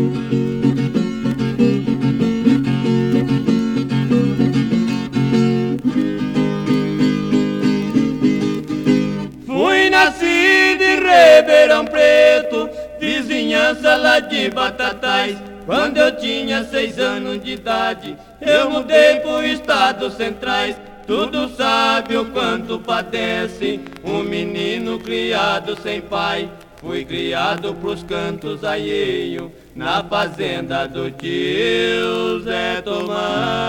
Fui nascido em Ribeirão Preto, vizinhança lá de Batatais. Quando eu tinha 6 anos de idade, eu mudei pro Estados Centrais. Tudo sabe o quanto padece um menino criado sem pai. Fui criado pros cantos alheio, na fazenda do tio Zé Tomás.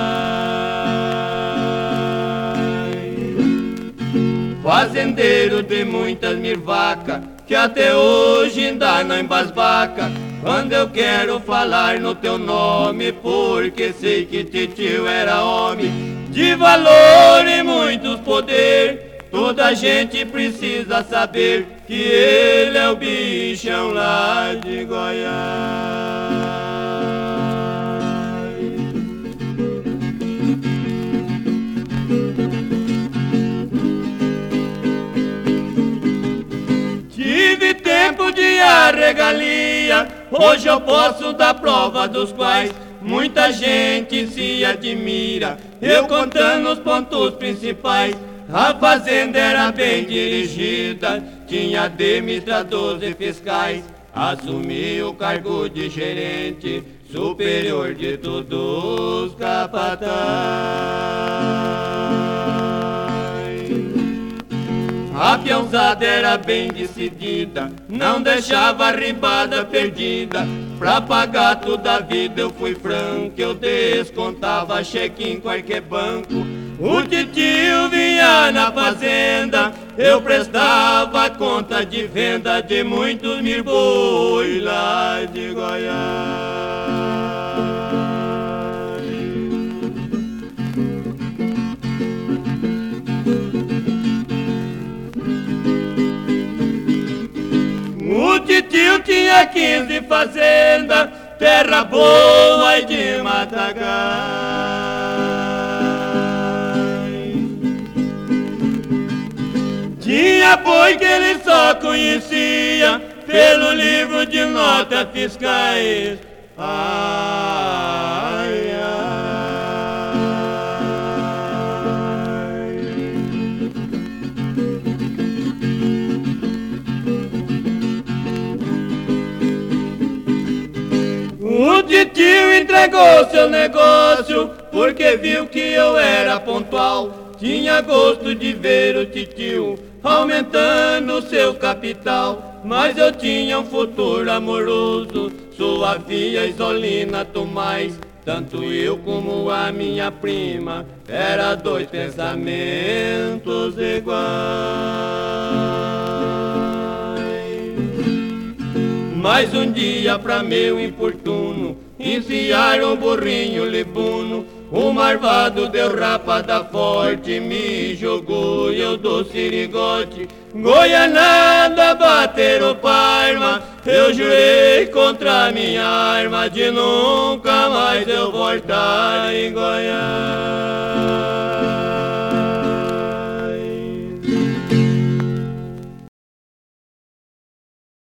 Fazendeiro de muitas mirvacas, que até hoje ainda não embasbaca. Quando eu quero falar no teu nome, porque sei que titio era homem de valor e muitos poder. Toda gente precisa saber que ele é o bichão lá de Goiás. Tive tempo de arregalia, hoje eu posso dar prova dos quais muita gente se admira, eu contando os pontos principais. A fazenda era bem dirigida, tinha administradores e fiscais. Assumi o cargo de gerente, superior de todos os capatazes. A peãozada era bem decidida, não deixava a ribada perdida. Pra pagar toda a vida eu fui franco, eu descontava cheque em qualquer banco. O titio vinha na fazenda, eu prestava conta de venda de muitos mil boi lá de Goiás. O titio tinha 15 fazendas, terra boa e de matagal. Tinha boi que ele só conhecia pelo livro de notas fiscais. Ai, ai. O titio entregou seu negócio porque viu que eu era pontual. Tinha gosto de ver o titio aumentando seu capital, mas eu tinha um futuro amoroso, sua filha Isolina Tomás. Tanto eu como a minha prima era 2 pensamentos iguais. Mas um dia pra meu importuno enfiaram um burrinho libuno. O marvado deu rapada forte, me jogou e eu dou sirigote. Goianada bateram palma, eu jurei contra minha arma de nunca mais eu voltar em Goiás.